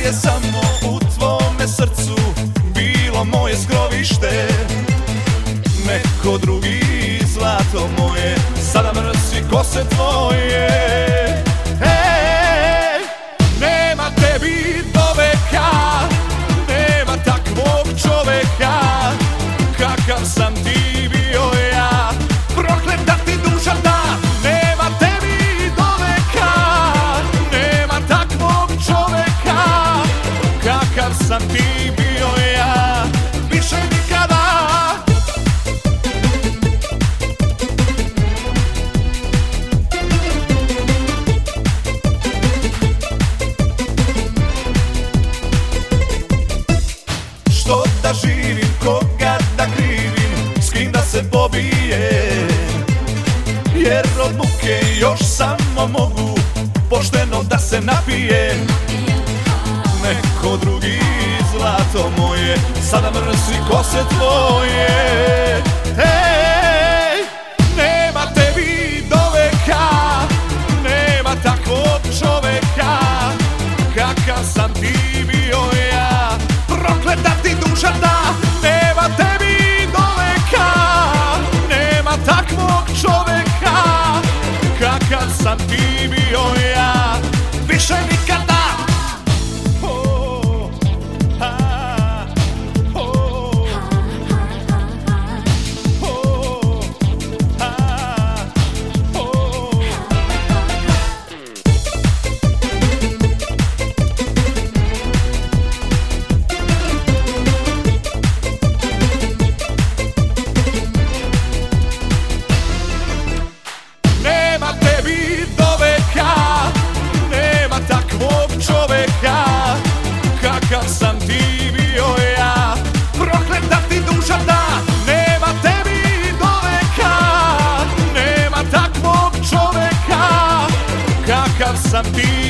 je samo u tvome srcu bilo moje skrovište. Neko drugi zlato moje sada mrsi kose tvoje. Nema tebi do veka, nema takvog čoveka kakav sam ti bio ja. Proklet da ti duša da, nema tebi do veka, nema takvog čoveka kakav sam ti bio ja. Više nikada. Što da živim, koga da krivim, s kim da se pobijem, jer od muke još samo mogu pošteno da se napijem. Neko drugi zlato moje sada mrsi kose tvoje. Nema tebi do veka, nema takvog čoveka kakav sam ti bio ja. Proklet da ti duša da, nema tebi do veka, nema takvog čoveka kakav sam ti bio ja. Više nikada. Nema tebi do veka, nema takvog čoveka kakav sam ti bio ja. Proklet da ti duša da, nema tebi do veka, nema takvog čoveka kakav sam ti